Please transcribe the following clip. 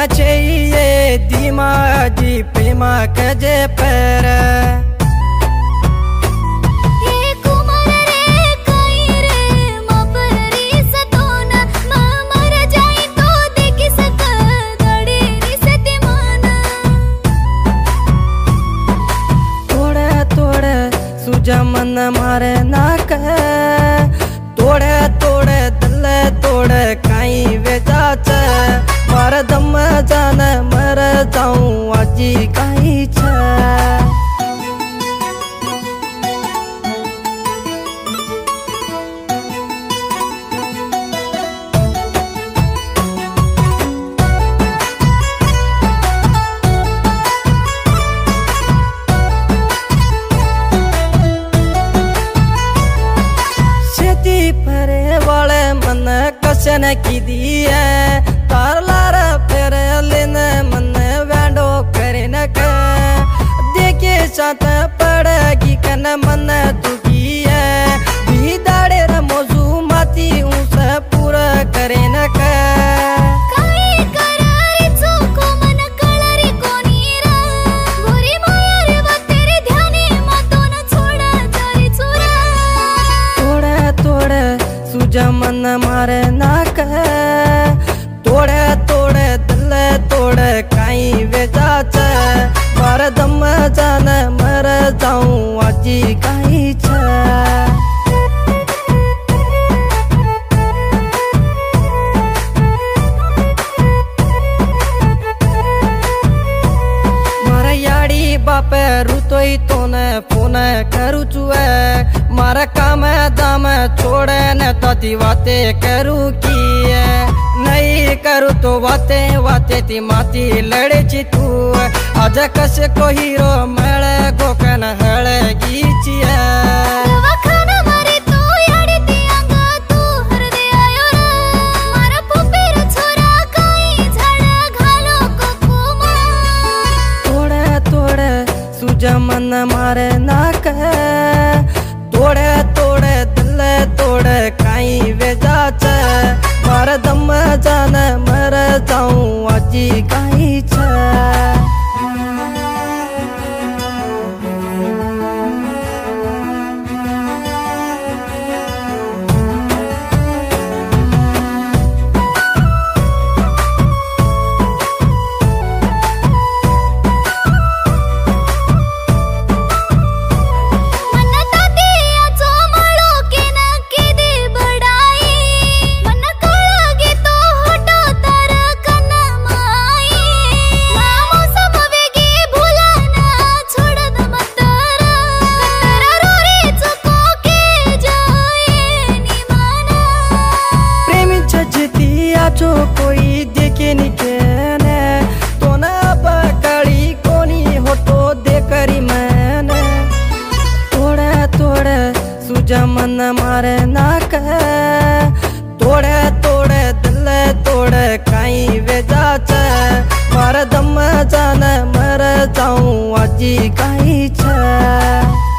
कोण चाहिए दिमागी प्रेमा कजे पर मन मारे ना कह तोड़े तोड़े दिल तोड़े कहीं वे जाच मार दम जान मर जाऊं आजी कहीं छ कशन की दी है तार लार फिर लेन मन वैंडो करे न देखे साथ पड़ेगी कन मन दुखी है भी दाड़े र मौजू माती उस पूरा करे न मन मारे ना कह तोड़े तोड़े दिल तोड़े कहीं वे जाच मार दम जान मर जाऊं आजी कहीं छ बाप रुतोई तो न फोन करू चुए मारा काम दाम छोड़े न तो बातें करू की नहीं करू तो बातें बातें ती माती लड़े ची तू आज कस को हीरो मल गोकन हल गीचिया मन मारे ना कह तोड़े तोड़े दिल तोड़े कहीं वे जाच मार दम जान मर जाऊं आजी कहीं छ जो कोई देखे निकेने तो न पकड़ी कोनी होटो दे करी मैंने तोड़े तोड़े सुजा मन मारे ना कह तोड़े तोड़े दिल तोड़े कहीं वे जाच मार दम जान मर जाऊं आजी कहीं छ